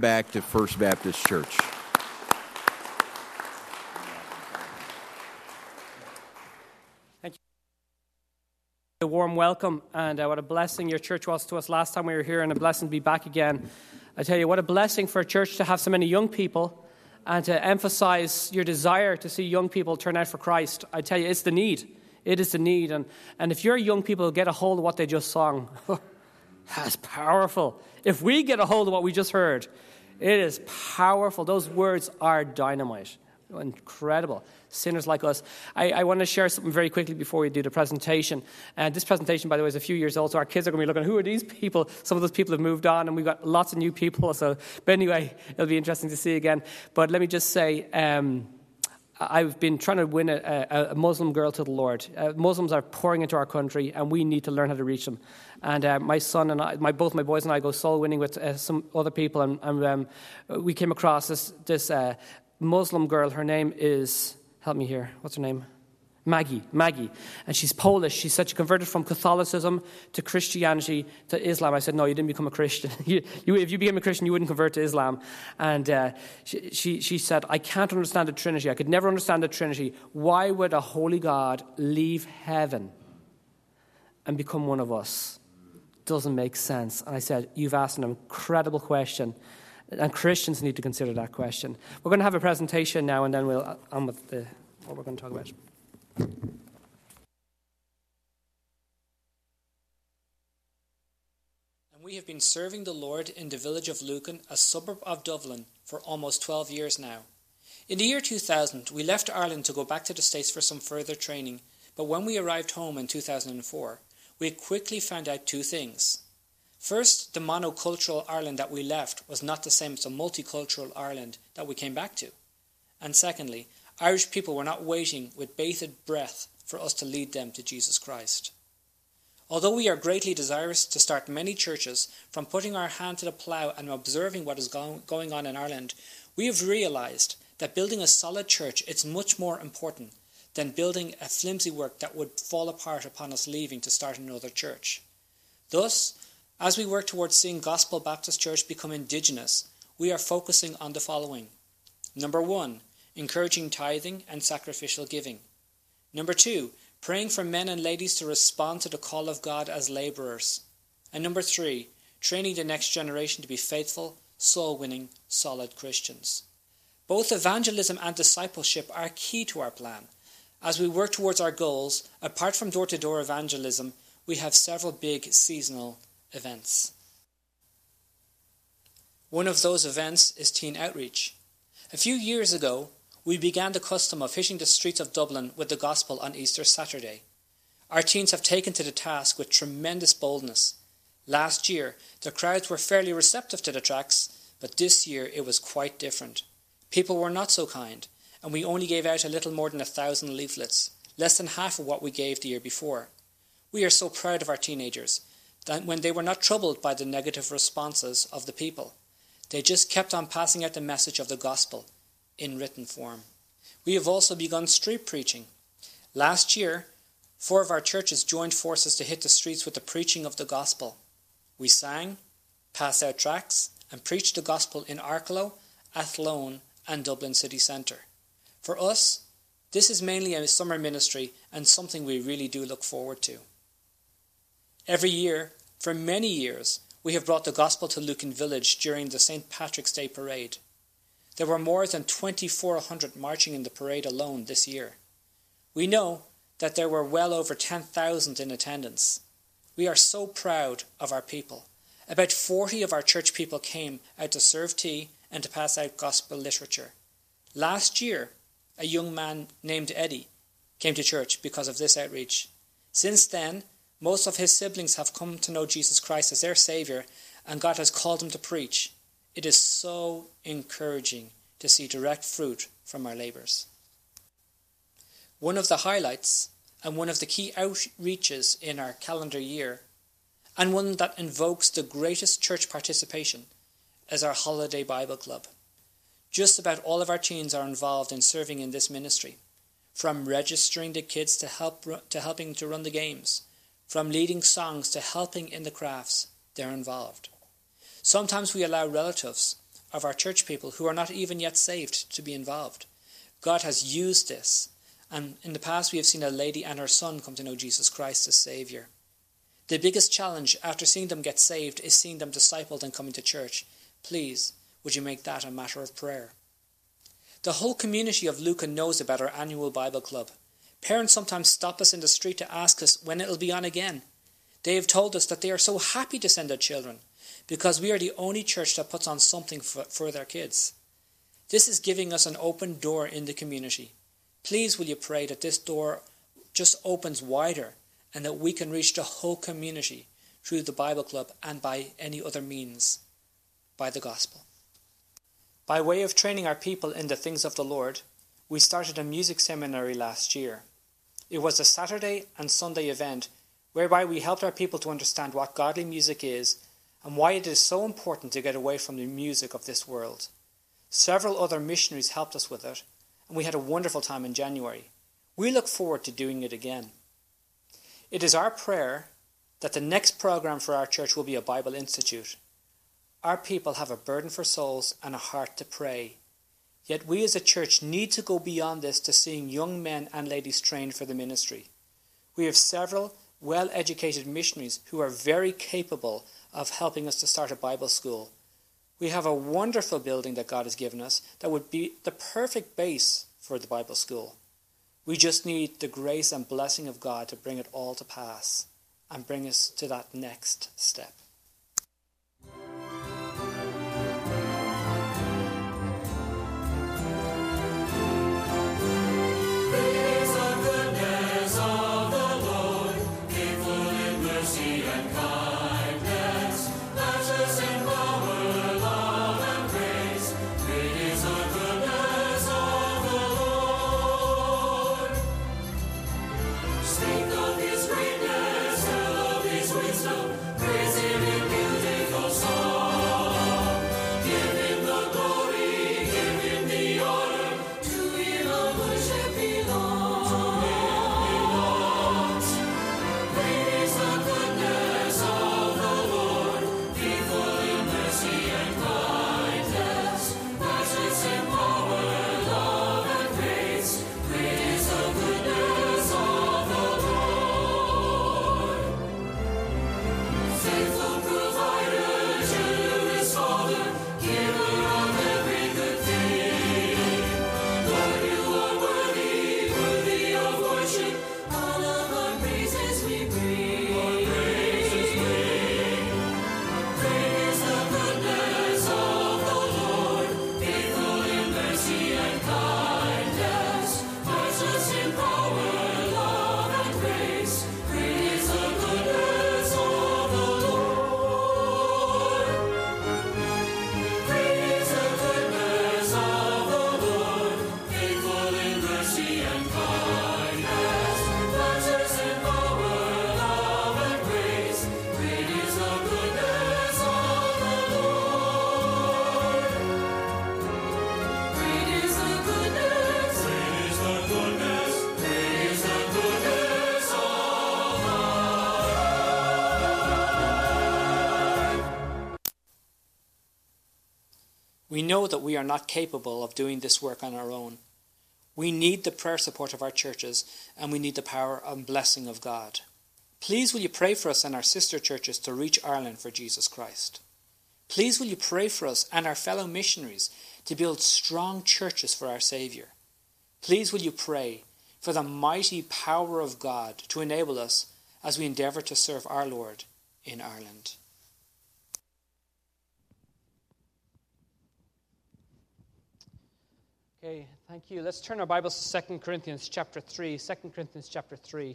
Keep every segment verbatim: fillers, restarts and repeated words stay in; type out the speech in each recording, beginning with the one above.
back to First Baptist Church. Thank you. A warm welcome, and uh, what a blessing your church was to us last time we were here, and a blessing to be back again. I tell you, what a blessing for a church to have so many young people and to emphasize your desire to see young people turn out for Christ. I tell you, it's the need. It is the need. And, and if your young people get a hold of what they just sung, that's powerful. If we get a hold of what we just heard, it is powerful. Those words are dynamite. Incredible. Sinners like us. I, I want to share something very quickly before we do the presentation. And this presentation, by the way, is a few years old, so our kids are going to be looking, who are these people? Some of those people have moved on, and we've got lots of new people. So, but anyway, it'll be interesting to see again. But let me just say, um, I've been trying to win a, a, a Muslim girl to the Lord. Uh, Muslims are pouring into our country, and we need to learn how to reach them. And uh, my son and I, my, both my boys and I go soul winning with uh, some other people, and, and um, we came across this, this uh, Muslim girl. Her name is, help me here, what's her name? Maggie, Maggie. And she's Polish. She said she converted from Catholicism to Christianity to Islam. I said, no, you didn't become a Christian. you, you, if you became a Christian, you wouldn't convert to Islam. And uh, she, she, she said, I can't understand the Trinity. I could never understand the Trinity. Why would a holy God leave heaven and become one of us? Doesn't make sense. And I said, you've asked an incredible question. And Christians need to consider that question. We're going to have a presentation now, and then we'll on with the, what we're going to talk about. And we have been serving the Lord in the village of Lucan, a suburb of Dublin, for almost twelve years now. In the year two thousand, we left Ireland to go back to the States for some further training, but when we arrived home in two thousand four, we quickly found out two things. First, the monocultural Ireland that we left was not the same as the multicultural Ireland that we came back to. And secondly, Irish people were not waiting with bated breath for us to lead them to Jesus Christ. Although we are greatly desirous to start many churches, from putting our hand to the plough and observing what is going on in Ireland, we have realised that building a solid church is much more important than building a flimsy work that would fall apart upon us leaving to start another church. Thus, as we work towards seeing Gospel Baptist Church become indigenous, we are focusing on the following. Number one, encouraging tithing and sacrificial giving. Number two, praying for men and ladies to respond to the call of God as labourers. And number three, training the next generation to be faithful, soul-winning, solid Christians. Both evangelism and discipleship are key to our plan. As we work towards our goals, apart from door-to-door evangelism, we have several big seasonal events. One of those events is teen outreach. A few years ago, we began the custom of hitting the streets of Dublin with the gospel on Easter Saturday. Our teens have taken to the task with tremendous boldness. Last year, the crowds were fairly receptive to the tracts, but this year it was quite different. People were not so kind, and we only gave out a little more than a thousand leaflets, less than half of what we gave the year before. We are so proud of our teenagers that when they were not troubled by the negative responses of the people, they just kept on passing out the message of the gospel in written form. We have also begun street preaching. Last year, four of our churches joined forces to hit the streets with the preaching of the gospel. We sang, passed out tracts, and preached the gospel in Arklow, Athlone, and Dublin city centre. For us, this is mainly a summer ministry and something we really do look forward to. Every year, for many years, we have brought the gospel to Lucan Village during the Saint Patrick's Day parade. There were more than twenty-four hundred marching in the parade alone this year. We know that there were well over ten thousand in attendance. We are so proud of our people. About forty of our church people came out to serve tea and to pass out gospel literature. Last year, a young man named Eddie came to church because of this outreach. Since then, most of his siblings have come to know Jesus Christ as their Saviour, and God has called him to preach. It is so encouraging to see direct fruit from our labours. One of the highlights and one of the key outreaches in our calendar year, and one that invokes the greatest church participation, is our Holiday Bible Club. Just about all of our teens are involved in serving in this ministry, from registering the kids to help to helping to run the games, from leading songs to helping in the crafts. They're involved. Sometimes we allow relatives of our church people who are not even yet saved to be involved. God has used this, and in the past we have seen a lady and her son come to know Jesus Christ as Saviour. The biggest challenge after seeing them get saved is seeing them discipled and coming to church. Please, would you make that a matter of prayer? The whole community of Lucan knows about our annual Bible club. Parents sometimes stop us in the street to ask us when it'll be on again. They have told us that they are so happy to send their children because we are the only church that puts on something for, for their kids. This is giving us an open door in the community. Please will you pray that this door just opens wider and that we can reach the whole community through the Bible club and by any other means, by the gospel. By way of training our people in the things of the Lord, we started a music seminary last year. It was a Saturday and Sunday event whereby we helped our people to understand what godly music is and why it is so important to get away from the music of this world. Several other missionaries helped us with it, and we had a wonderful time in January. We look forward to doing it again. It is our prayer that the next program for our church will be a Bible Institute. Our people have a burden for souls and a heart to pray. Yet we as a church need to go beyond this to seeing young men and ladies trained for the ministry. We have several well-educated missionaries who are very capable of helping us to start a Bible school. We have a wonderful building that God has given us that would be the perfect base for the Bible school. We just need the grace and blessing of God to bring it all to pass and bring us to that next step. We know that we are not capable of doing this work on our own. We need the prayer support of our churches, and we need the power and blessing of God. Please will you pray for us and our sister churches to reach Ireland for Jesus Christ. Please will you pray for us and our fellow missionaries to build strong churches for our Saviour. Please will you pray for the mighty power of God to enable us as we endeavour to serve our Lord in Ireland. Okay, thank you. Let's turn our Bibles to Second Corinthians chapter three. Second Corinthians chapter three.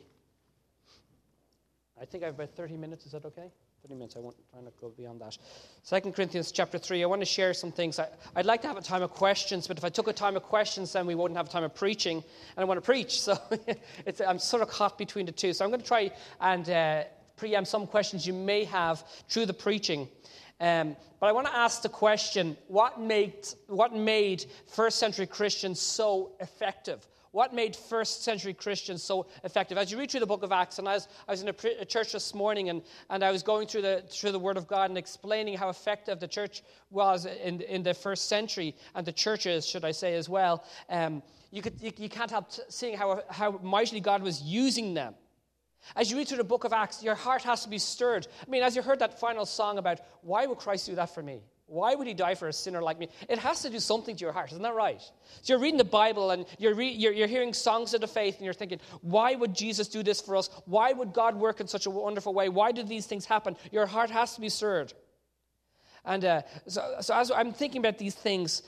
I think I have about thirty minutes. Is that okay? thirty minutes. I won't try not to go beyond that. Second Corinthians chapter three. I want to share some things. I, I'd like to have a time of questions, but if I took a time of questions, then we wouldn't have time of preaching, and I want to preach. So it's, I'm sort of caught between the two. So I'm going to try and uh, preempt some questions you may have through the preaching. Um, but I want to ask the question, what made, what made first century Christians so effective? What made first century Christians so effective? As you read through the book of Acts, and I was, I was in a, pre- a church this morning, and, and I was going through the through the Word of God and explaining how effective the church was in, in the first century, and the churches, should I say, as well. Um, you, could, you, you can't help seeing how, how mightily God was using them. As you read through the book of Acts, your heart has to be stirred. I mean, as you heard that final song about, why would Christ do that for me? Why would he die for a sinner like me? It has to do something to your heart, isn't that right? So you're reading the Bible and you're, re- you're, you're hearing songs of the faith and you're thinking, why would Jesus do this for us? Why would God work in such a wonderful way? Why did these things happen? Your heart has to be stirred. And uh, so, so as I'm thinking about these things,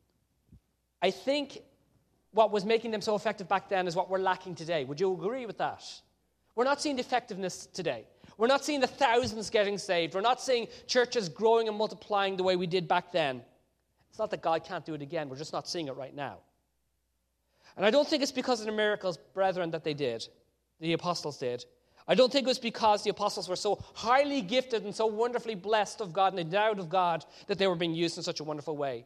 I think what was making them so effective back then is what we're lacking today. Would you agree with that? We're not seeing the effectiveness today. We're not seeing the thousands getting saved. We're not seeing churches growing and multiplying the way we did back then. It's not that God can't do it again. We're just not seeing it right now. And I don't think it's because of the miracles, brethren, that they did, the apostles did. I don't think it was because the apostles were so highly gifted and so wonderfully blessed of God and endowed of God that they were being used in such a wonderful way.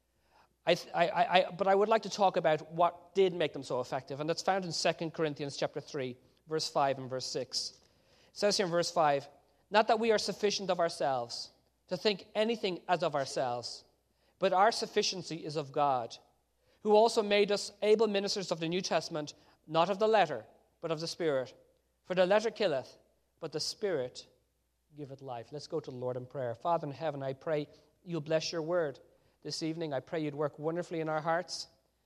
I, I, I, but I would like to talk about what did make them so effective, and that's found in Second Corinthians chapter three, verse five and verse six. It says here in verse five, not that we are sufficient of ourselves, to think anything as of ourselves, but our sufficiency is of God, who also made us able ministers of the New Testament, not of the letter, but of the Spirit. For the letter killeth, but the Spirit giveth life. Let's go to the Lord in prayer. Father in heaven, I pray you'll bless your word this evening. I pray you'd work wonderfully in our hearts.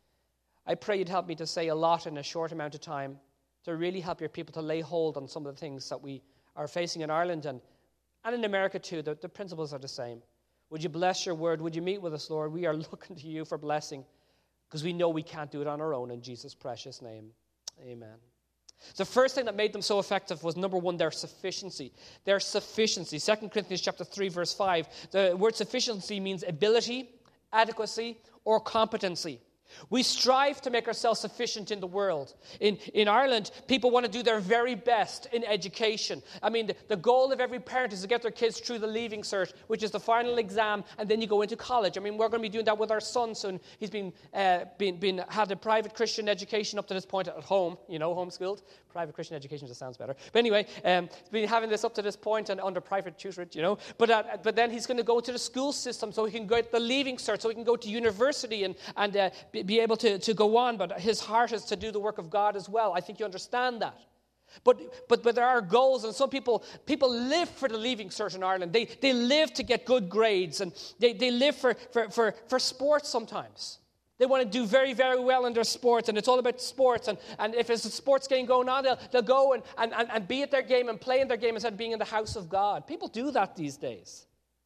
I pray you'd help me to say a lot in a short amount of time, to really help your people to lay hold on some of the things that we are facing in Ireland and, and in America too. The, the principles are the same. Would you bless your word? Would you meet with us, Lord? We are looking to you for blessing because we know we can't do it on our own. In Jesus' precious name, amen. The first thing that made them so effective was, number one, their sufficiency. Their sufficiency. Second Corinthians chapter three, verse five. The word sufficiency means ability, adequacy, or competency. We strive to make ourselves sufficient in the world. In, in Ireland, people want to do their very best in education. I mean, the, the goal of every parent is to get their kids through the Leaving Cert, which is the final exam, and then you go into college. I mean, we're going to be doing that with our son soon. He's been, uh, been, been had a private Christian education up to this point at home, you know, homeschooled. Private Christian education just sounds better. But anyway, um, he's been having this up to this point and under private tutorage, you know. But uh, but then he's going to go to the school system so he can get the Leaving Cert, so he can go to university and, and uh, be, be able to, to go on. But his heart is to do the work of God as well. I think you understand that. But but but there are goals, and some people people live for the Leaving Cert in Ireland. They they live to get good grades, and they, they live for, for, for, for sports sometimes. They want to do very, very well in their sports, and it's all about sports. And, and if there's a sports game going on, they'll, they'll go and, and, and be at their game and play in their game instead of being in the house of God. People do that these days.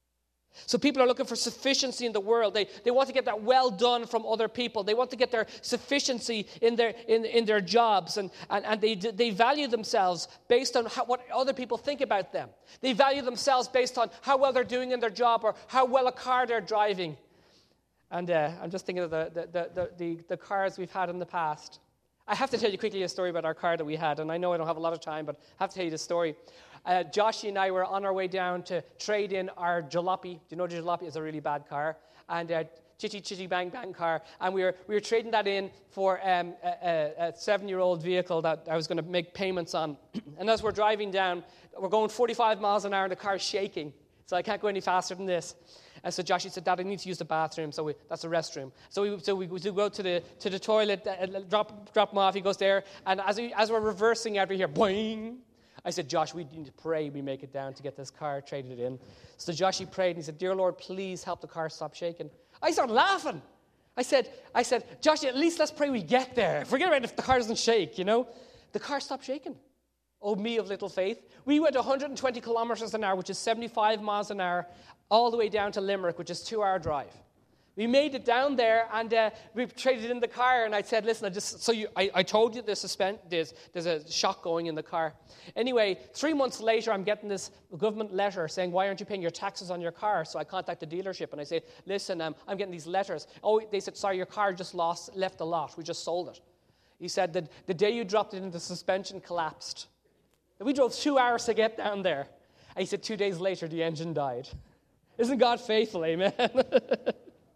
So people are looking for sufficiency in the world. They, they want to get that well done from other people. They want to get their sufficiency in their in, in their jobs, and, and, and they they value themselves based on how, what other people think about them. They value themselves based on how well they're doing in their job or how well a car they're driving. And uh, I'm just thinking of the the, the the the cars we've had in the past. I have to tell you quickly a story about our car that we had, and I know I don't have a lot of time, but I have to tell you this story. Uh, Joshy and I were on our way down to trade in our jalopy. Do you know jalopy is a really bad car? And uh, chitty chitty bang bang car. And we were we were trading that in for um, a, a, a seven-year-old vehicle that I was going to make payments on. And as we're driving down, we're going forty-five miles an hour, and the car's shaking. So I can't go any faster than this. And so Joshy said, Dad, I need to use the bathroom. So we, that's a restroom. So we so we, we go to the to the toilet, uh, drop drop him off. He goes there, and as we, as we're reversing out, we hear boing. I said, Josh, we need to pray we make it down to get this car traded in. So Joshy prayed, and he said, Dear Lord, please help the car stop shaking. I started laughing. I said, I said, Joshy, at least let's pray we get there. Forget about if the car doesn't shake, you know. The car stopped shaking. Oh, me of little faith. We went one hundred twenty kilometers an hour, which is seventy-five miles an hour, all the way down to Limerick, which is a two-hour drive. We made it down there, and uh, we traded in the car, and I said, listen, I just so you, I, I told you there's, suspend, there's, there's a shock going in the car. Anyway, three months later, I'm getting this government letter saying, why aren't you paying your taxes on your car? So I contact the dealership, and I say, listen, um, I'm getting these letters. Oh, they said, sorry, your car just lost, left the lot. We just sold it. He said that the day you dropped it in, the suspension collapsed. And we drove two hours to get down there. And he said, two days later, the engine died. Isn't God faithful, amen?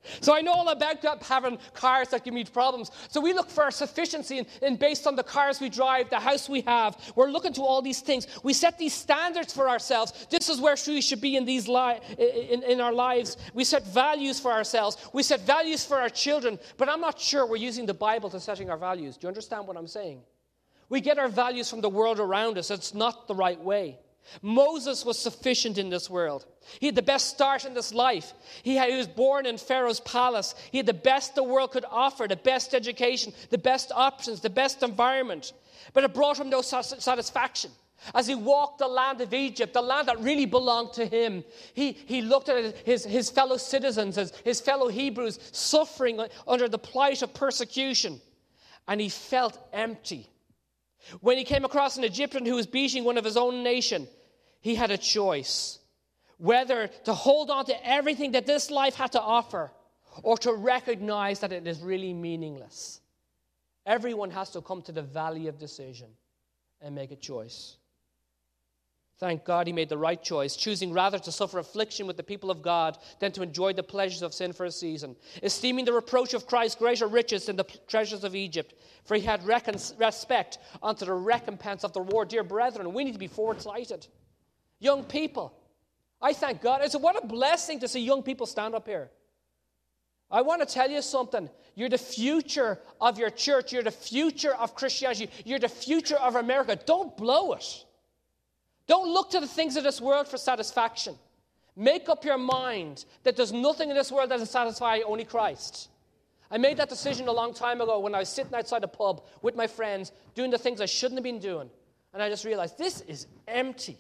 So I know all about that, having cars that give me problems. So we look for our sufficiency in, in based on the cars we drive, the house we have. We're looking to all these things. We set these standards for ourselves. This is where we should be in these li- in, in our lives. We set values for ourselves. We set values for our children. But I'm not sure we're using the Bible to setting our values. Do you understand what I'm saying? We get our values from the world around us. It's not the right way. Moses was sufficient in this world. He had the best start in this life. He, had, he was born in Pharaoh's palace. He had the best the world could offer, the best education, the best options, the best environment. But it brought him no satisfaction. As he walked the land of Egypt, the land that really belonged to him, he, he looked at his, his fellow citizens, his, his fellow Hebrews, suffering under the plight of persecution. And he felt empty. When he came across an Egyptian who was beating one of his own nation, he had a choice. Whether to hold on to everything that this life had to offer or to recognize that it is really meaningless. Everyone has to come to the valley of decision and make a choice. Thank God he made the right choice, choosing rather to suffer affliction with the people of God than to enjoy the pleasures of sin for a season, esteeming the reproach of Christ greater riches than the treasures of Egypt, for he had recon- respect unto the recompense of the reward. Dear brethren, we need to be forward-sighted. Young people, I thank God. It's what a blessing to see young people stand up here. I want to tell you something. You're the future of your church. You're the future of Christianity. You're the future of America. Don't blow it. Don't look to the things of this world for satisfaction. Make up your mind that there's nothing in this world that will satisfy only Christ. I made that decision a long time ago when I was sitting outside a pub with my friends doing the things I shouldn't have been doing. And I just realized this is empty.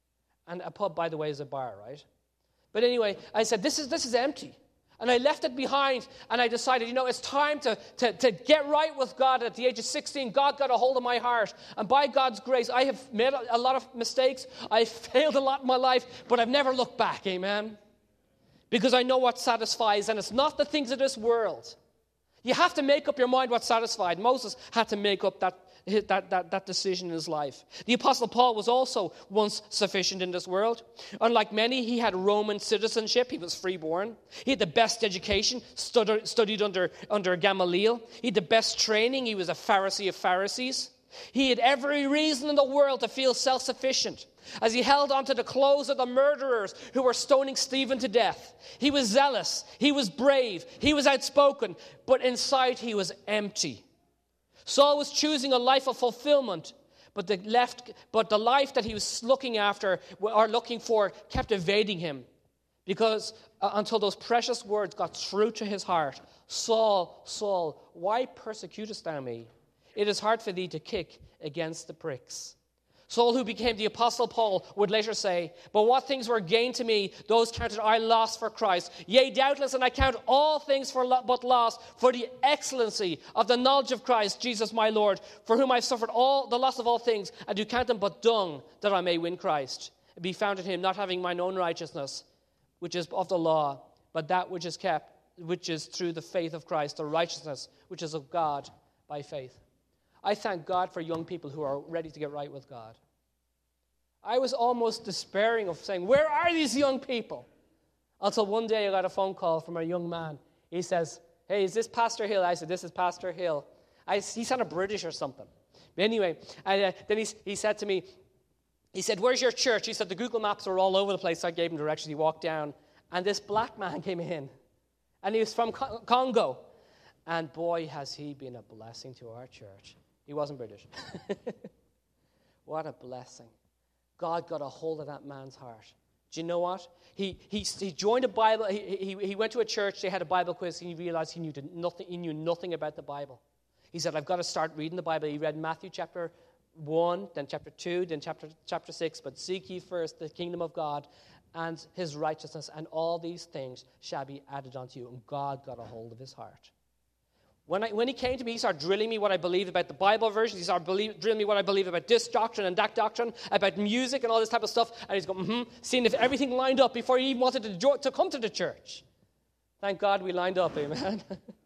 And a pub, by the way, is a bar, right? But anyway, I said, this is this is empty. And I left it behind, and I decided, you know, it's time to, to, to get right with God. At the age of sixteen, God got a hold of my heart. And by God's grace, I have made a lot of mistakes. I've failed a lot in my life, but I've never looked back, amen? Because I know what satisfies, and it's not the things of this world. You have to make up your mind what satisfied. Moses had to make up that That, that, that decision in his life. The Apostle Paul was also once sufficient in this world. Unlike many, he had Roman citizenship. He was freeborn. He had the best education, studied, studied under, under Gamaliel. He had the best training. He was a Pharisee of Pharisees. He had every reason in the world to feel self-sufficient as he held on to the clothes of the murderers who were stoning Stephen to death. He was zealous. He was brave. He was outspoken. But inside, he was empty. Saul was choosing a life of fulfillment, but the left, but the life that he was looking after or looking for kept evading him, because uh, until those precious words got through to his heart, Saul, Saul, why persecutest thou me? It is hard for thee to kick against the pricks. Saul, who became the Apostle Paul, would later say, but what things were gained to me, those counted I lost for Christ. Yea, doubtless, and I count all things for lo- but loss for the excellency of the knowledge of Christ, Jesus my Lord, for whom I have suffered all the loss of all things, and do count them but dung, that I may win Christ, and be found in him, not having mine own righteousness, which is of the law, but that which is kept, which is through the faith of Christ, the righteousness which is of God by faith. I thank God for young people who are ready to get right with God. I was almost despairing of saying, where are these young people? Until one day I got a phone call from a young man. He says, hey, is this Pastor Hill? I said, this is Pastor Hill. I, he sounded British or something. But anyway, and, uh, then he, he said to me, he said, where's your church? He said, the Google Maps are all over the place. So I gave him directions. He walked down, and this black man came in. And he was from Congo. And boy, has he been a blessing to our church. He wasn't British. What a blessing. God got a hold of that man's heart. Do you know what? He he, he joined a Bible. He, he, he went to a church. They had a Bible quiz. And he realized he knew nothing. He knew nothing about the Bible. He said, I've got to start reading the Bible. He read Matthew chapter one, then chapter two, then chapter, chapter six. But seek ye first the kingdom of God and his righteousness, and all these things shall be added unto you. And God got a hold of his heart. When, I, when he came to me, he started drilling me what I believe about the Bible version. He started believe, drilling me what I believe about this doctrine and that doctrine, about music and all this type of stuff. And he's going, mm-hmm, seeing if everything lined up before he even wanted to, jo- to come to the church. Thank God we lined up, amen.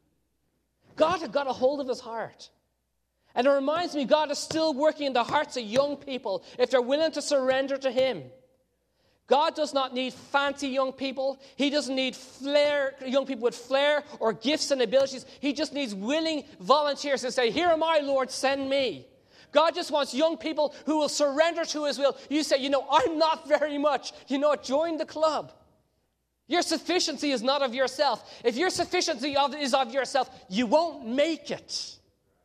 God had got a hold of his heart. And it reminds me, God is still working in the hearts of young people if they're willing to surrender to him. God does not need fancy young people. He doesn't need flair, young people with flair or gifts and abilities. He just needs willing volunteers to say, here am I, Lord, send me. God just wants young people who will surrender to his will. You say, you know, I'm not very much. You know what? Join the club. Your sufficiency is not of yourself. If your sufficiency of, is of yourself, you won't make it.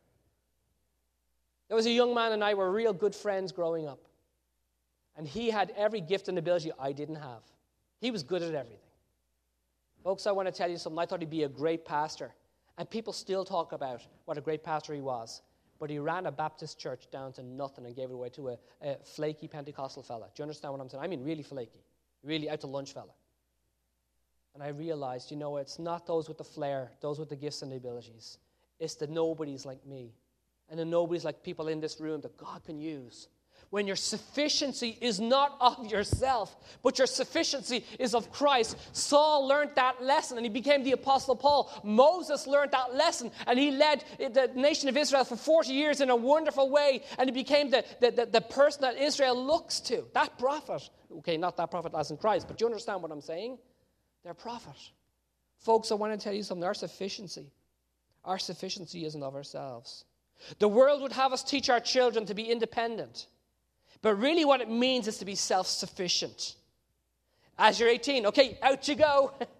There was a young man and I were real good friends growing up. And he had every gift and ability I didn't have. He was good at everything. Folks, I want to tell you something. I thought he'd be a great pastor. And people still talk about what a great pastor he was. But he ran a Baptist church down to nothing and gave it away to a, a flaky Pentecostal fella. Do you understand what I'm saying? I mean really flaky. Really out to lunch fella. And I realized, you know, it's not those with the flair, those with the gifts and the abilities. It's the nobodies like me. And the nobodies like people in this room that God can use. When your sufficiency is not of yourself, but your sufficiency is of Christ. Saul learned that lesson and he became the Apostle Paul. Moses learned that lesson and he led the nation of Israel for forty years in a wonderful way. And he became the, the, the, the person that Israel looks to. That prophet. Okay, not that prophet as in Christ, but do you understand what I'm saying? They're prophet. Folks, I want to tell you something. Our sufficiency, our sufficiency isn't of ourselves. The world would have us teach our children to be independent. But really what it means is to be self-sufficient. As you're eighteen, okay, out you go. Do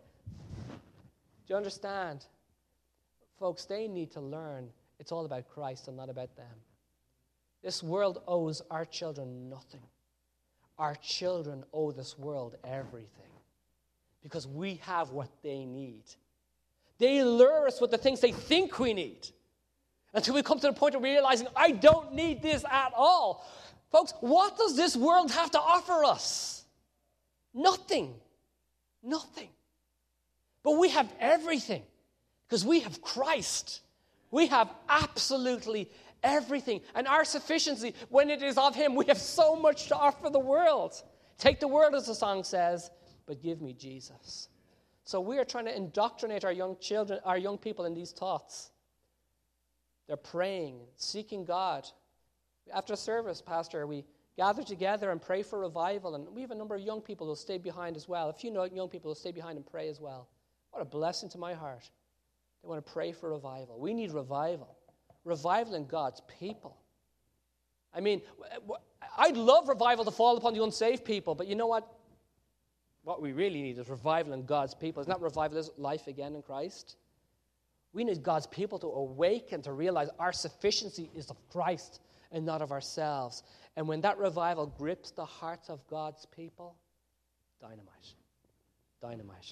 you understand? Folks, they need to learn it's all about Christ and not about them. This world owes our children nothing. Our children owe this world everything. Because we have what they need. They lure us with the things they think we need. Until we come to the point of realizing, I don't need this at all. Folks, what does this world have to offer us? Nothing. Nothing. But we have everything because we have Christ. We have absolutely everything. And our sufficiency, when it is of him, we have so much to offer the world. Take the world, as the song says, but give me Jesus. So we are trying to indoctrinate our young children, our young people in these thoughts. They're praying, seeking God. After service, Pastor, we gather together and pray for revival. And we have a number of young people who will stay behind as well. A few young people will stay behind and pray as well. What a blessing to my heart. They want to pray for revival. We need revival. Revival in God's people. I mean, I'd love revival to fall upon the unsaved people. But you know what? What we really need is revival in God's people. It's not revival, it's life again in Christ. We need God's people to awaken, to realize our sufficiency is of Christ and not of ourselves. And when that revival grips the hearts of God's people, dynamite. Dynamite.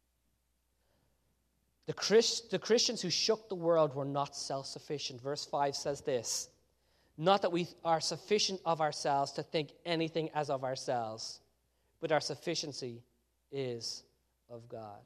The, Christ, the Christians who shook the world were not self-sufficient. Verse five says this, not that we are sufficient of ourselves to think anything as of ourselves, but our sufficiency is of God.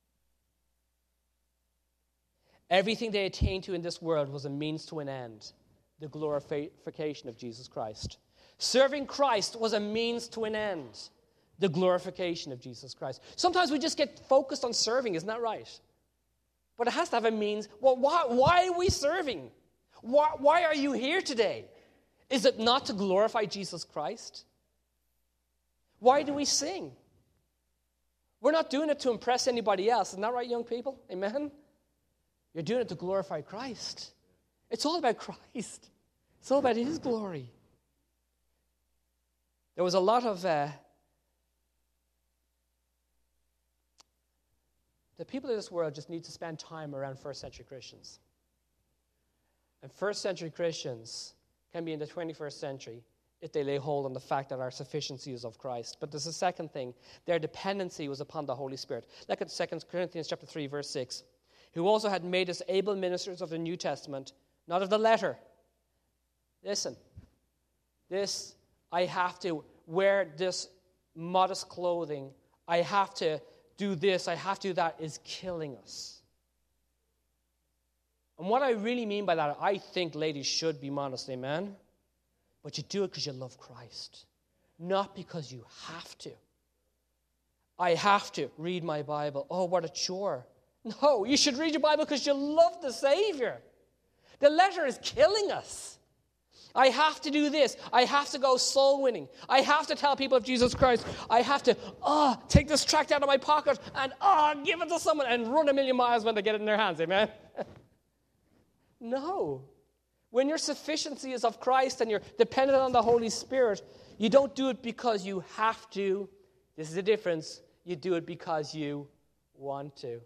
Everything they attained to in this world was a means to an end. The glorification of Jesus Christ. Serving Christ was a means to an end. The glorification of Jesus Christ. Sometimes we just get focused on serving, isn't that right? But it has to have a means. Well, why, why are we serving? Why, why are you here today? Is it not to glorify Jesus Christ? Why do we sing? We're not doing it to impress anybody else. Isn't that right, young people? Amen? You're doing it to glorify Christ. It's all about Christ. It's all about his glory. There was a lot of... Uh, the people of this world just need to spend time around first century Christians. And first century Christians can be in the twenty-first century if they lay hold on the fact that our sufficiency is of Christ. But there's a second thing. Their dependency was upon the Holy Spirit. Look at Second Corinthians chapter three, verse six. Who also had made us able ministers of the New Testament, not of the letter. Listen, this, I have to wear this modest clothing. I have to do this. I have to do that is killing us. And what I really mean by that, I think ladies should be modest, amen? But you do it because you love Christ, not because you have to. I have to read my Bible. Oh, what a chore. No, you should read your Bible because you love the Savior. The letter is killing us. I have to do this. I have to go soul winning. I have to tell people of Jesus Christ. I have to, oh, take this tract out of my pocket and, oh, give it to someone and run a million miles when they get it in their hands. Amen? No. When your sufficiency is of Christ and you're dependent on the Holy Spirit, you don't do it because you have to. This is the difference. You do it because you want to.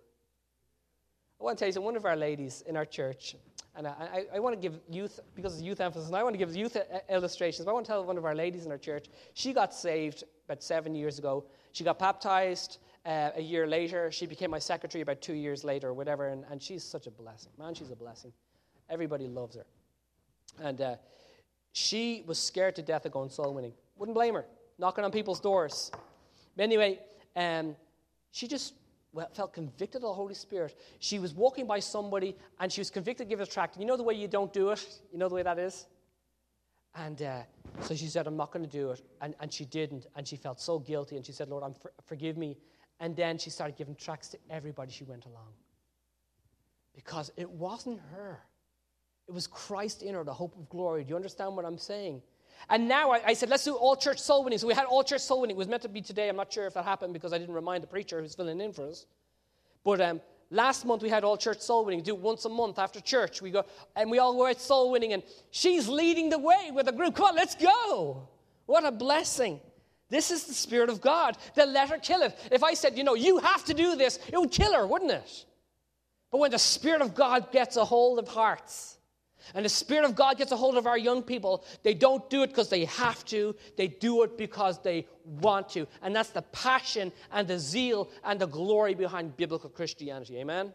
I want to tell you something. One of our ladies in our church, and I, I, I want to give youth, because it's youth emphasis, and I want to give youth illustrations, but I want to tell one of our ladies in our church, she got saved about seven years ago. She got baptized uh, a year later. She became my secretary about two years later or whatever, and, and she's such a blessing. Man, she's a blessing. Everybody loves her. And uh, she was scared to death of going soul winning. Wouldn't blame her. Knocking on people's doors. But anyway, um, she just well, felt convicted of the Holy Spirit. She was walking by somebody, and she was convicted to give it a tract. You know the way you don't do it? You know the way that is? And uh, so she said, I'm not going to do it. And, and she didn't. And she felt so guilty. And she said, Lord, I'm for, forgive me. And then she started giving tracts to everybody she went along. Because it wasn't her. It was Christ in her, the hope of glory. Do you understand what I'm saying? And now I, I said, let's do all church soul winning. So we had all church soul winning. It was meant to be today. I'm not sure if that happened because I didn't remind the preacher who's filling in for us. But um, last month we had all church soul winning. Do it once a month after church. We go and we all go out soul winning. And she's leading the way with a group. Come on, let's go. What a blessing. This is the Spirit of God. Then let her kill it. If I said, you know, you have to do this, it would kill her, wouldn't it? But when the Spirit of God gets a hold of hearts, and the Spirit of God gets a hold of our young people, they don't do it because they have to. They do it because they want to. And that's the passion and the zeal and the glory behind biblical Christianity. Amen?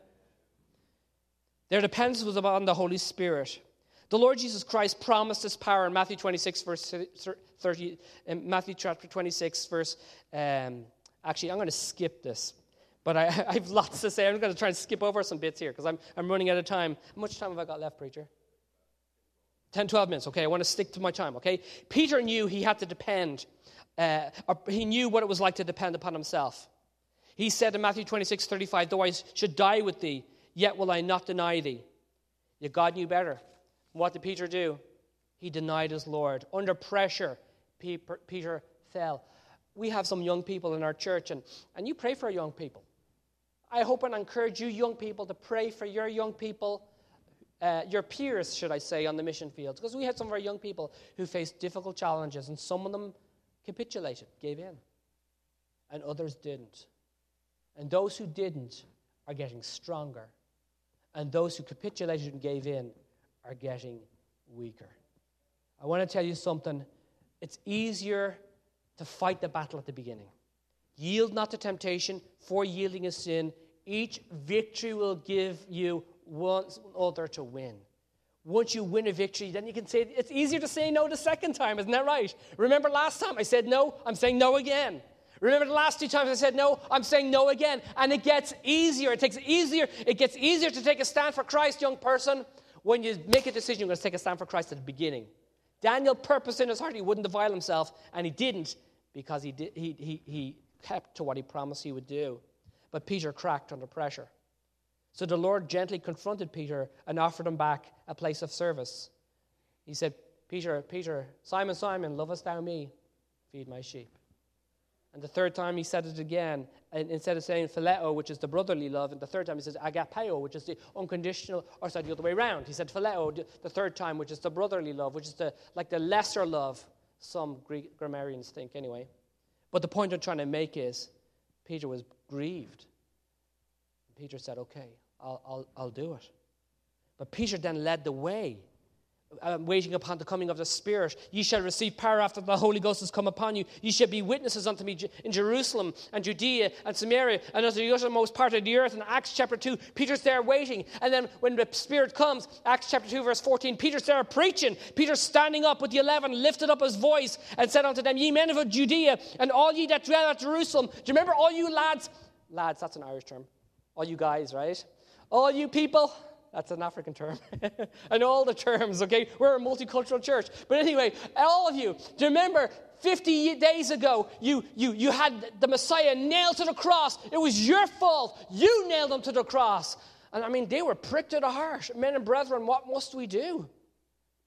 Their dependence was upon the Holy Spirit. The Lord Jesus Christ promised His power in Matthew twenty-six, verse thirty. In Matthew chapter twenty-six, verse... Um, actually, I'm going to skip this. But I, I have lots to say. I'm going to try and skip over some bits here because I'm, I'm running out of time. How much time have I got left, preacher? ten, twelve minutes, okay? I want to stick to my time, okay? Peter knew he had to depend. Uh, or he knew what it was like to depend upon himself. He said in Matthew twenty-six, thirty-five, though I should die with thee, yet will I not deny thee. Yet God knew better. What did Peter do? He denied his Lord. Under pressure, Peter fell. We have some young people in our church, and, and you pray for our young people. I hope and encourage you young people to pray for your young people, Uh, your peers, should I say, on the mission field. Because we had some of our young people who faced difficult challenges, and some of them capitulated, gave in. And others didn't. And those who didn't are getting stronger. And those who capitulated and gave in are getting weaker. I want to tell you something. It's easier to fight the battle at the beginning. Yield not to temptation, for yielding is sin. Each victory will give you one other to win. Once you win a victory, then you can say, it's easier to say no the second time, isn't that right? Remember last time I said no, I'm saying no again. Remember the last two times I said no, I'm saying no again. And it gets easier. It takes easier. It gets easier to take a stand for Christ, young person, when you make a decision you're going to take a stand for Christ at the beginning. Daniel purposed in his heart he wouldn't defile himself, and he didn't because he, did, he, he, he kept to what he promised he would do. But Peter cracked under pressure. So the Lord gently confronted Peter and offered him back a place of service. He said, Peter, Peter, Simon, Simon, lovest thou me? Feed my sheep. And the third time he said it again, and instead of saying phileo, which is the brotherly love, and the third time he says agapeo, which is the unconditional, or sorry, the other way around. He said phileo the third time, which is the brotherly love, which is the like the lesser love, some Greek grammarians think anyway. But the point I'm trying to make is, Peter was grieved. Peter said, okay, I'll, I'll, I'll do it. But Peter then led the way, um, waiting upon the coming of the Spirit. Ye shall receive power after the Holy Ghost has come upon you. Ye shall be witnesses unto me in Jerusalem and Judea and Samaria and unto the uttermost part of the earth. In Acts chapter two, Peter's there waiting. And then when the Spirit comes, Acts chapter two, verse fourteen, Peter's there preaching. Peter's standing up with the eleven, lifted up his voice and said unto them, ye men of Judea and all ye that dwell at Jerusalem. Do you remember all you lads? Lads, that's an Irish term. All you guys, right? All you people, that's an African term. And all the terms, okay? We're a multicultural church. But anyway, all of you, do you remember fifty days ago, you, you, you had the Messiah nailed to the cross. It was your fault. You nailed him to the cross. And I mean, they were pricked to the heart. Men and brethren, what must we do?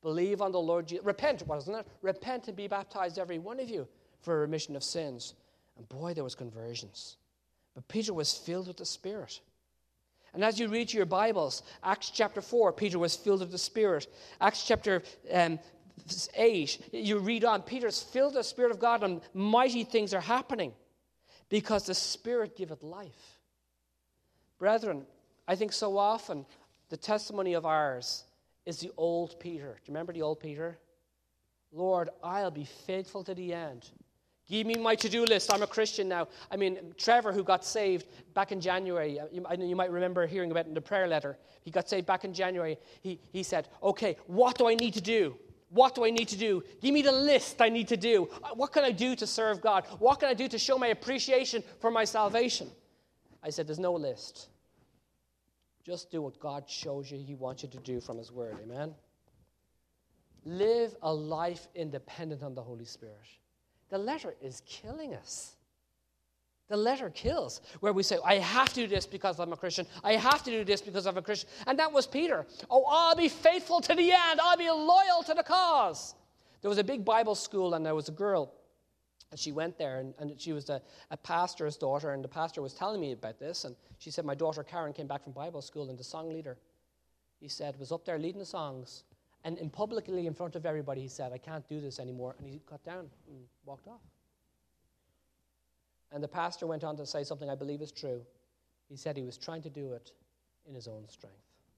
Believe on the Lord Jesus. Repent, wasn't it? Repent and be baptized, every one of you, for a remission of sins. And boy, there was conversions. But Peter was filled with the Spirit. And as you read your Bibles, Acts chapter four, Peter was filled with the Spirit. Acts chapter um, eight, you read on, Peter's filled with the Spirit of God and mighty things are happening because the Spirit giveth life. Brethren, I think so often the testimony of ours is the old Peter. Do you remember the old Peter? Lord, I'll be faithful to the end. Give me my to-do list. I'm a Christian now. I mean, Trevor, who got saved back in January, you, I know you might remember hearing about it in the prayer letter. He got saved back in January. He, he said, okay, what do I need to do? What do I need to do? Give me the list I need to do. What can I do to serve God? What can I do to show my appreciation for my salvation? I said, there's no list. Just do what God shows you He wants you to do from His Word. Amen? Live a life independent on the Holy Spirit. The letter is killing us. The letter kills, where we say, I have to do this because I'm a Christian. I have to do this because I'm a Christian. And that was Peter. Oh, I'll be faithful to the end. I'll be loyal to the cause. There was a big Bible school, and there was a girl, and she went there, and, and she was a, a pastor's daughter, and the pastor was telling me about this, and she said, my daughter Karen came back from Bible school, and the song leader, he said, was up there leading the songs, and in publicly in front of everybody, he said, I can't do this anymore, and he got down and walked off. And the pastor went on to say something I believe is true. He said he was trying to do it in his own strength.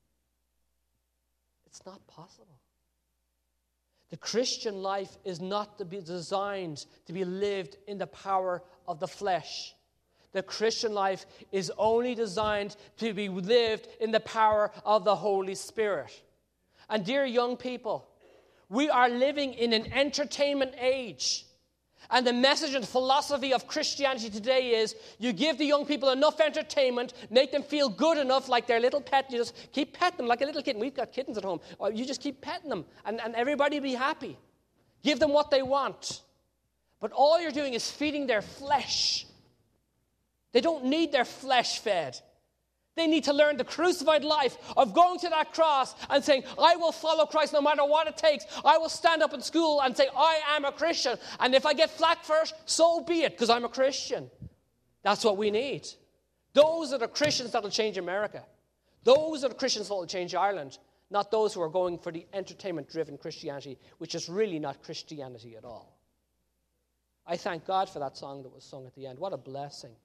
It's not possible. The Christian life is not to be designed to be lived in the power of the flesh. The Christian life is only designed to be lived in the power of the Holy Spirit. And dear young people, we are living in an entertainment age. And the message and philosophy of Christianity today is you give the young people enough entertainment, make them feel good enough like their little pet. You just keep petting them like a little kitten. We've got kittens at home. Or you just keep petting them and, and everybody be happy. Give them what they want. But all you're doing is feeding their flesh. They don't need their flesh fed. They need to learn the crucified life of going to that cross and saying, I will follow Christ no matter what it takes. I will stand up in school and say, I am a Christian. And if I get flack first, so be it, because I'm a Christian. That's what we need. Those are the Christians that will change America. Those are the Christians that will change Ireland, not those who are going for the entertainment-driven Christianity, which is really not Christianity at all. I thank God for that song that was sung at the end. What a blessing.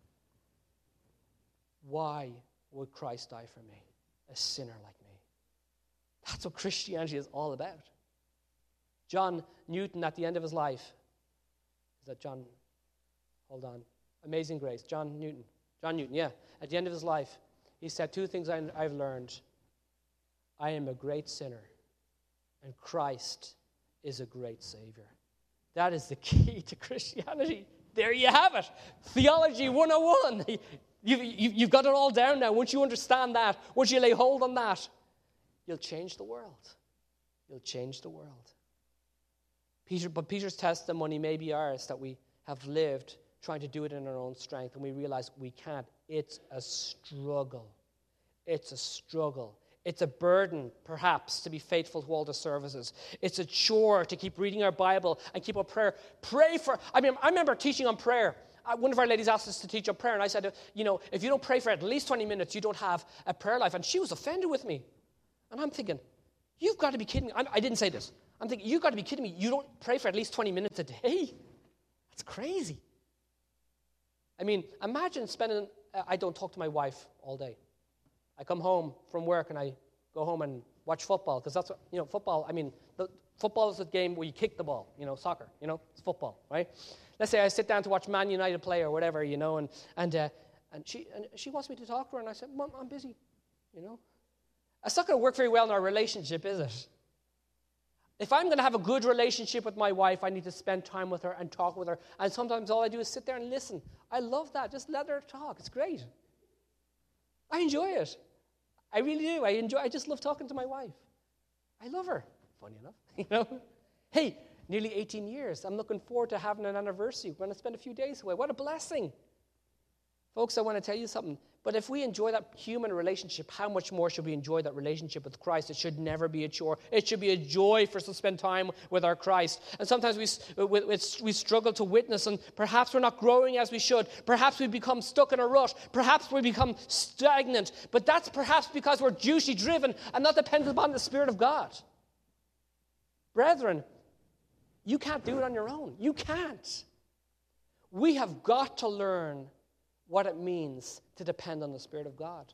Why would Christ die for me, a sinner like me? That's what Christianity is all about. John Newton, at the end of his life, is that John? Hold on. Amazing Grace. John Newton. John Newton, yeah. At the end of his life, he said two things I, I've learned. I am a great sinner, and Christ is a great Savior. That is the key to Christianity. There you have it. Theology one oh one. You've, you've got it all down now. Once you understand that, once you lay hold on that, you'll change the world. You'll change the world. Peter, but Peter's testimony may be ours, that we have lived trying to do it in our own strength, and we realize we can't. It's a struggle. It's a struggle. It's a burden, perhaps, to be faithful to all the services. It's a chore to keep reading our Bible and keep up prayer. Pray for, I mean, I remember teaching on prayer. One of our ladies asked us to teach on prayer, and I said, you know, if you don't pray for at least twenty minutes, you don't have a prayer life. And she was offended with me. And I'm thinking, you've got to be kidding me. I'm, I didn't say this. I'm thinking, you've got to be kidding me. You don't pray for at least twenty minutes a day? That's crazy. I mean, imagine spending, uh, I don't talk to my wife all day. I come home from work and I go home and watch football, because that's what, you know, football, I mean, the, football is a game where you kick the ball, you know, soccer, you know, it's football, right? Let's say I sit down to watch Man United play or whatever, you know, and and uh, and she and she wants me to talk to her, and I said, Mom, I'm busy, you know. It's not going to work very well in our relationship, is it? If I'm going to have a good relationship with my wife, I need to spend time with her and talk with her, and sometimes all I do is sit there and listen. I love that. Just let her talk. It's great. I enjoy it. I really do. I enjoy. I just love talking to my wife. I love her. Funny enough, you know. Hey, nearly eighteen years. I'm looking forward to having an anniversary. We're going to spend a few days away. What a blessing. Folks, I want to tell you something. But if we enjoy that human relationship, how much more should we enjoy that relationship with Christ? It should never be a chore. It should be a joy for us to spend time with our Christ. And sometimes we, we, we struggle to witness, and perhaps we're not growing as we should. Perhaps we become stuck in a rut. Perhaps we become stagnant. But that's perhaps because we're duty driven and not dependent upon the Spirit of God. Brethren, you can't do it on your own. You can't. We have got to learn what it means to depend on the Spirit of God.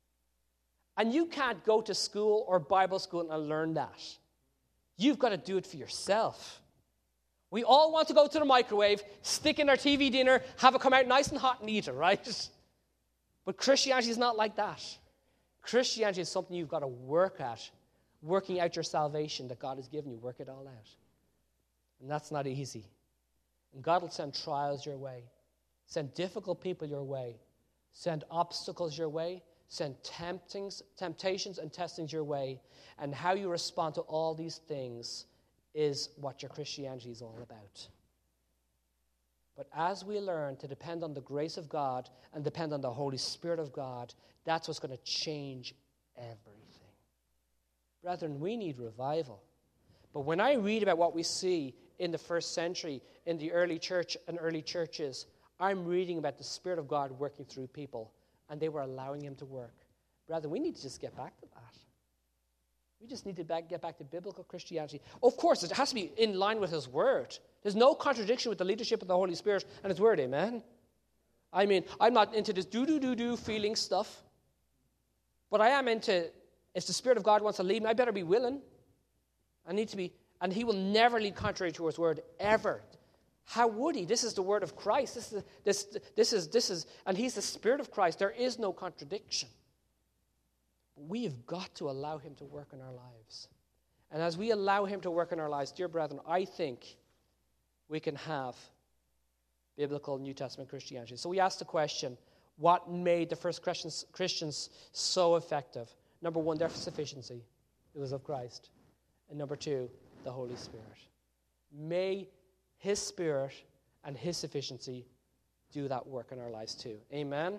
And you can't go to school or Bible school and learn that. You've got to do it for yourself. We all want to go to the microwave, stick in our T V dinner, have it come out nice and hot and eat it, right? But Christianity is not like that. Christianity is something you've got to work at, working out your salvation that God has given you. Work it all out. And that's not easy. And God will send trials your way. Send difficult people your way. Send obstacles your way. Send temptings, temptations and testings your way. And how you respond to all these things is what your Christianity is all about. But as we learn to depend on the grace of God and depend on the Holy Spirit of God, that's what's going to change everything. Brethren, we need revival. But when I read about what we see in the first century, in the early church and early churches, I'm reading about the Spirit of God working through people, and they were allowing him to work. Brethren, we need to just get back to that. We just need to back, get back to biblical Christianity. Of course, it has to be in line with his word. There's no contradiction with the leadership of the Holy Spirit and his word, amen? I mean, I'm not into this do-do-do-do feeling stuff, but I am into, if the Spirit of God wants to lead me, I better be willing. I need to be, and he will never lead contrary to his word, ever. How would he? This is the word of Christ. This is, this, this is, this is, and he's the Spirit of Christ. There is no contradiction. We have got to allow him to work in our lives. And as we allow him to work in our lives, dear brethren, I think we can have biblical New Testament Christianity. So we asked the question, what made the first Christians, Christians so effective? Number one, their sufficiency. It was of Christ. And number two, the Holy Spirit. May his Spirit and his sufficiency do that work in our lives too. Amen?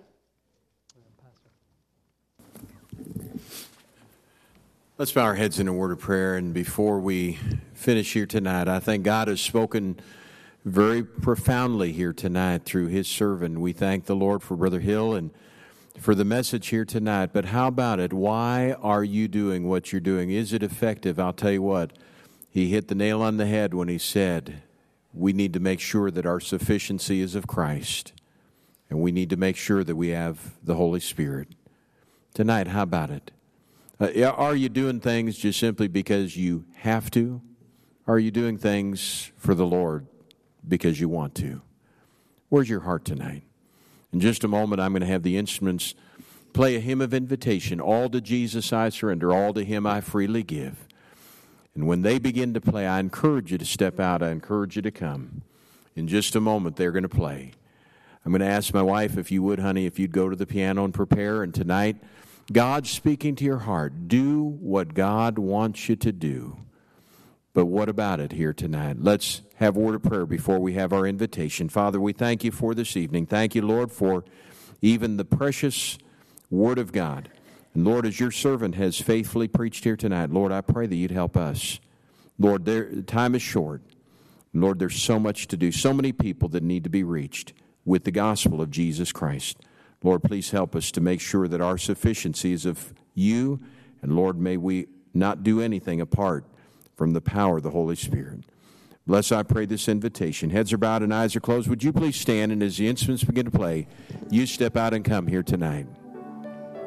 Let's bow our heads in a word of prayer. And before we finish here tonight, I think God has spoken very profoundly here tonight through his servant. We thank the Lord for Brother Hill and for the message here tonight. But how about it? Why are you doing what you're doing? Is it effective? I'll tell you what. He hit the nail on the head when he said, we need to make sure that our sufficiency is of Christ. And we need to make sure that we have the Holy Spirit. Tonight, how about it? Uh, are you doing things just simply because you have to? Or are you doing things for the Lord because you want to? Where's your heart tonight? In just a moment, I'm going to have the instruments play a hymn of invitation. All to Jesus I surrender, all to him I freely give. And when they begin to play, I encourage you to step out. I encourage you to come. In just a moment, they're going to play. I'm going to ask my wife, if you would, honey, if you'd go to the piano and prepare. And tonight, God's speaking to your heart. Do what God wants you to do. But what about it here tonight? Let's have a word of prayer before we have our invitation. Father, we thank you for this evening. Thank you, Lord, for even the precious Word of God. And Lord, as your servant has faithfully preached here tonight, Lord, I pray that you'd help us. Lord, there, time is short. Lord, there's so much to do, so many people that need to be reached with the gospel of Jesus Christ. Lord, please help us to make sure that our sufficiency is of you. And Lord, may we not do anything apart from the power of the Holy Spirit. Bless, I pray, this invitation. Heads are bowed and eyes are closed. Would you please stand, and as the instruments begin to play, you step out and come here tonight.